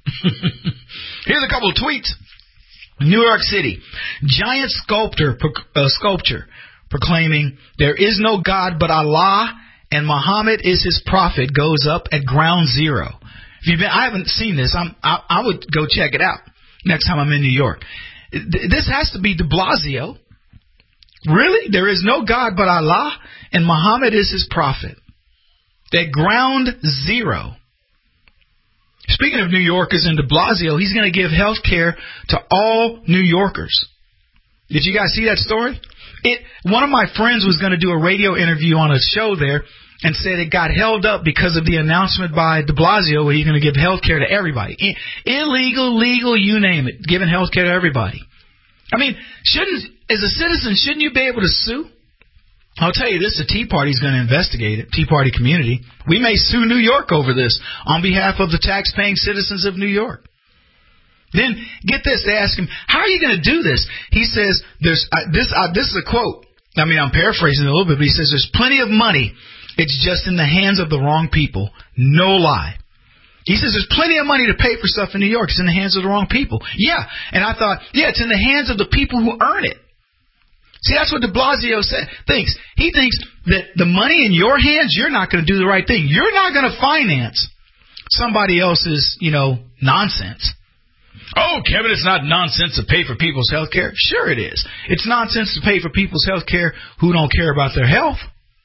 Here's a couple of tweets. New York City. Giant sculptor, uh, sculpture proclaiming there is no God but Allah and Muhammad is his prophet goes up at ground zero. If you've been, I haven't seen this. I'm, I, I would go check it out next time I'm in New York. This has to be de Blasio. Really? There is no God but Allah, and Muhammad is his prophet. At ground zero. Speaking of New Yorkers and de Blasio, he's going to give health care to all New Yorkers. Did you guys see that story? It. One of my friends was going to do a radio interview on a show there and said it got held up because of the announcement by de Blasio where he's going to give health care to everybody. I- illegal, legal, you name it, giving health care to everybody. I mean, shouldn't, as a citizen, shouldn't you be able to sue? I'll tell you this, the Tea Party's going to investigate it, Tea Party community. We may sue New York over this on behalf of the tax-paying citizens of New York. Then, get this, they ask him, how are you going to do this? He says, "There's uh, this uh, this is a quote. I mean, I'm paraphrasing it a little bit, but he says, there's plenty of money. It's just in the hands of the wrong people. No lie. He says there's plenty of money to pay for stuff in New York. It's in the hands of the wrong people. Yeah, and I thought, yeah, it's in the hands of the people who earn it. See, that's what de Blasio said, thinks. He thinks that the money in your hands, you're not going to do the right thing. You're not going to finance somebody else's, you know, nonsense. Oh, Kevin, it's not nonsense to pay for people's health care. Sure it is. It's nonsense to pay for people's health care who don't care about their health.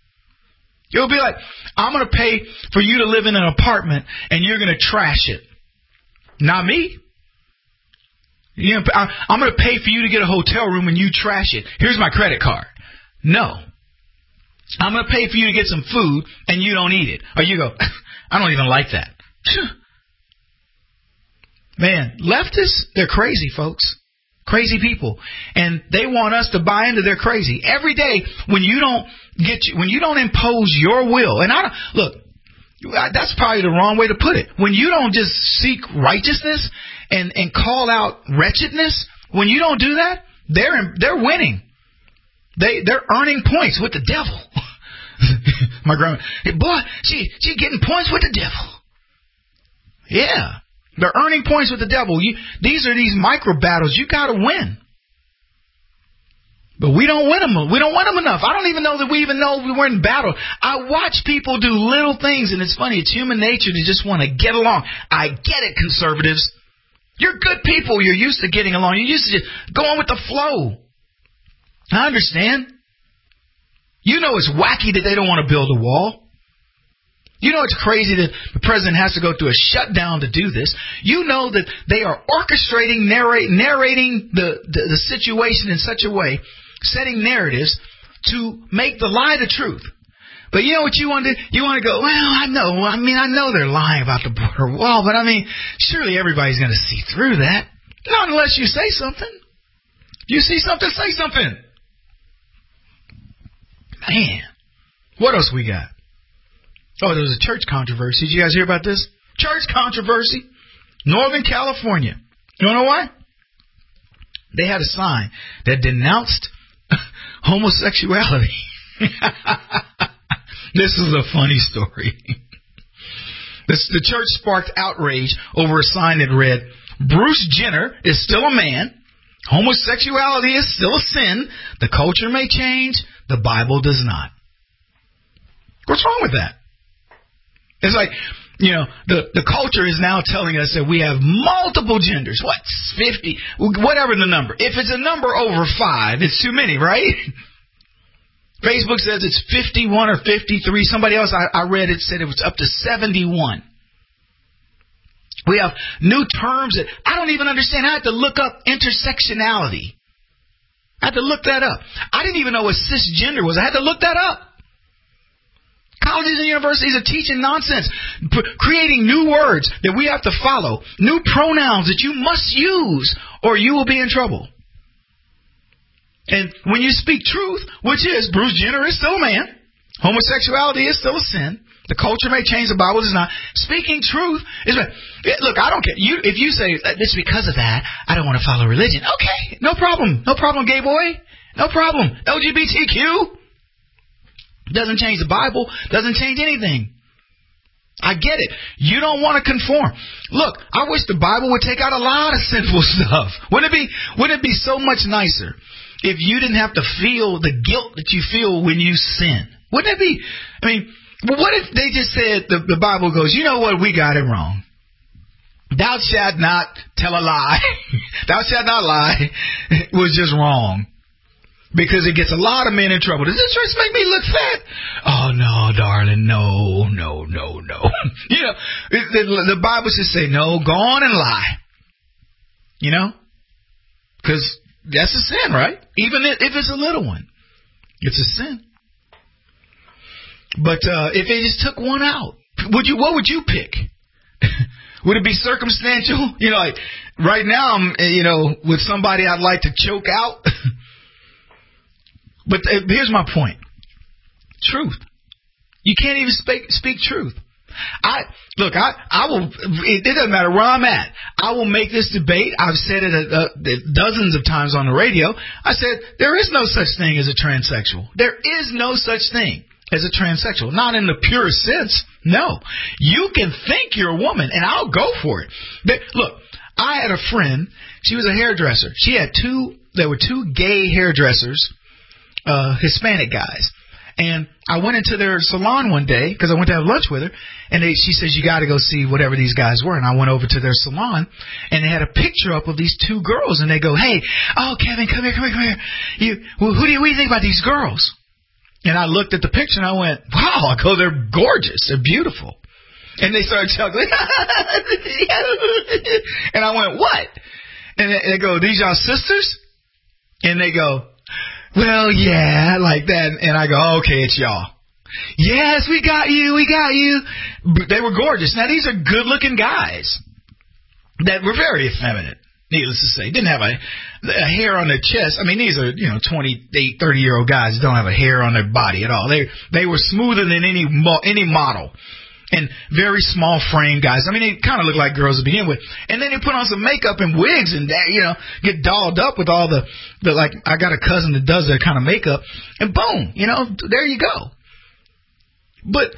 It'll be like, I'm going to pay for you to live in an apartment and you're going to trash it. Not me. You know, I'm going to pay for you to get a hotel room and you trash it. Here's my credit card. No. I'm going to pay for you to get some food and you don't eat it. Or you go, I don't even like that. Man, leftists, they're crazy, folks. Crazy people. And they want us to buy into their crazy. Every day when you don't get you, when you don't impose your will, and I don't, look, that's probably the wrong way to put it. When you don't just seek righteousness and, and call out wretchedness, when you don't do that, they're they're winning. They they're earning points with the devil. My grandma, hey, boy, she she getting points with the devil. Yeah. They're earning points with the devil. You, these are these micro battles. You got to win. But we don't win them. We don't win them enough. I don't even know that we even know we were in battle. I watch people do little things, and it's funny. It's human nature to just want to get along. I get it, conservatives. You're good people. You're used to getting along. You're used to just going with the flow. I understand. You know it's wacky that they don't want to build a wall. You know it's crazy that the president has to go through a shutdown to do this. You know that they are orchestrating, narrate, narrating the, the, the situation in such a way, setting narratives to make the lie the truth. But you know what you want to do? You want to go, well, I know. I mean, I know they're lying about the border wall, but I mean, surely everybody's going to see through that. Not unless you say something. You see something, say something. Man, what else we got? Oh, there was a church controversy. Did you guys hear about this? Church controversy. Northern California. You want to know why? They had a sign that denounced homosexuality. This is a funny story. This, the church sparked outrage over a sign that read, Bruce Jenner is still a man. Homosexuality is still a sin. The culture may change. The Bible does not. What's wrong with that? It's like, you know, the, the culture is now telling us that we have multiple genders. What? fifty? Whatever the number. If it's a number over five, it's too many, right? Facebook says it's fifty-one or fifty-three. Somebody else I, I read it said it was up to seventy-one. We have new terms that I don't even understand. I had to look up intersectionality. I had to look that up. I didn't even know what cisgender was. I had to look that up. Colleges and universities are teaching nonsense, p- creating new words that we have to follow, new pronouns that you must use or you will be in trouble. And when you speak truth, which is Bruce Jenner is still a man, homosexuality is still a sin, The culture may change. The Bible does not. Speaking truth is. Look, I don't care. You, if you say it's because of that, I don't want to follow religion. Okay, no problem. No problem, gay boy. No problem. L G B T Q. Doesn't change the Bible. Doesn't change anything. I get it. You don't want to conform. Look, I wish the Bible would take out a lot of sinful stuff. Wouldn't it be? Wouldn't it be so much nicer if you didn't have to feel the guilt that you feel when you sin? Wouldn't it be? I mean. But what if they just said, the, the Bible goes, you know what, we got it wrong. Thou shalt not tell a lie. Thou shalt not lie. It was just wrong. Because it gets a lot of men in trouble. Does this dress make me look fat? Oh, no, darling, no, no, no, no. You know, the, the Bible should say, no, go on and lie. You know? Because that's a sin, right? Even if it's a little one. It's a sin. But uh, if they just took one out, would you? What would you pick? Would it be circumstantial? You know, like right now, I'm you know with somebody I'd like to choke out. But uh, here's my point: truth. You can't even speak speak truth. I look. I I will. It, it doesn't matter where I'm at. I will make this debate. I've said it a, a, dozens of times on the radio. I said there is no such thing as a transsexual. There is no such thing as a transsexual. Not in the purest sense. No. You can think you're a woman, and I'll go for it. But look, I had a friend. She was a hairdresser. She had two, there were two gay hairdressers, uh, Hispanic guys. And I went into their salon one day because I went to have lunch with her. And they, she says, you got to go see whatever these guys were. And I went over to their salon, and they had a picture up of these two girls. And they go, hey, oh, Kevin, come here, come here, come here. You, well, who do you, what do you think about these girls? And I looked at the picture and I went, wow, I go, they're gorgeous. They're beautiful. And they started chuckling. And I went, what? And they go, these y'all sisters? And they go, well, yeah, like that. And I go, okay, it's y'all. Yes, we got you. We got you. They were gorgeous. Now, these are good looking guys that were very effeminate. Needless to say, didn't have a, a hair on their chest. I mean, these are, you know, twenty-eight, thirty-year-old guys that don't have a hair on their body at all. They they were smoother than any any model. And very small frame guys. I mean, they kind of look like girls to begin with. And then they put on some makeup and wigs and, you know, get dolled up with all the, the, like, I got a cousin that does that kind of makeup. And boom, you know, there you go. But,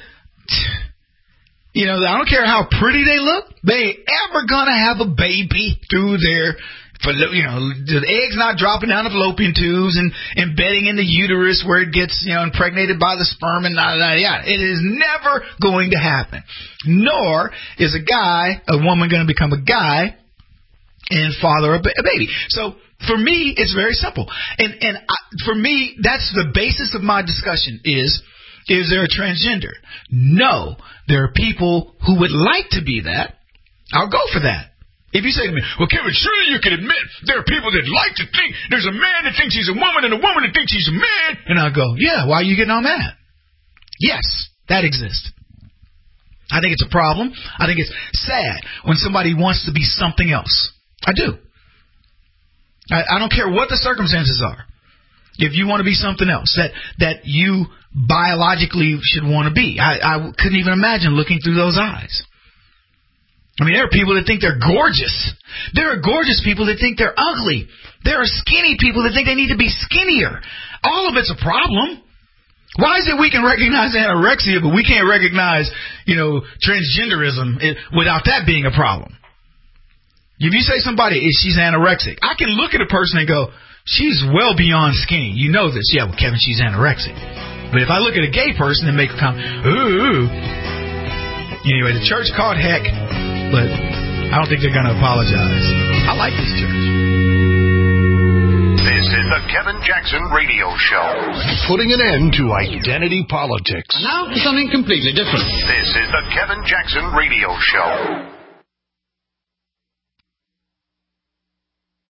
you know, I don't care how pretty they look. They ain't ever going to have a baby through their, you know, the eggs not dropping down the fallopian tubes and embedding in the uterus where it gets, you know, impregnated by the sperm and yada, yada, yada. It is never going to happen. Nor is a guy, a woman going to become a guy and father a, ba- a baby. So for me, it's very simple. And, and I, for me, that's the basis of my discussion is, is there a transgender? No. There are people who would like to be that. I'll go for that. If you say to me, well, Kevin, surely you can admit there are people that like to think there's a man that thinks he's a woman and a woman that thinks he's a man. And I go, yeah, why are you getting on that? Yes, that exists. I think it's a problem. I think it's sad when somebody wants to be something else. I do. I, I don't care what the circumstances are. If you want to be something else that, that you biologically should want to be. I, I couldn't even imagine looking through those eyes. I mean, there are people that think they're gorgeous. There are gorgeous people that think they're ugly. There are skinny people that think they need to be skinnier. All of it's a problem. Why is it we can recognize anorexia, but we can't recognize, you know, transgenderism without that being a problem? If you say somebody, she's anorexic, I can look at a person and go, she's well beyond skinny. You know this. Yeah, well, Kevin, she's anorexic. But if I look at a gay person and make a comment, ooh. Anyway, the church caught heck, but I don't think they're going to apologize. I like this church. This is the Kevin Jackson Radio Show. Putting an end to identity politics. And now for something completely different. This is the Kevin Jackson Radio Show.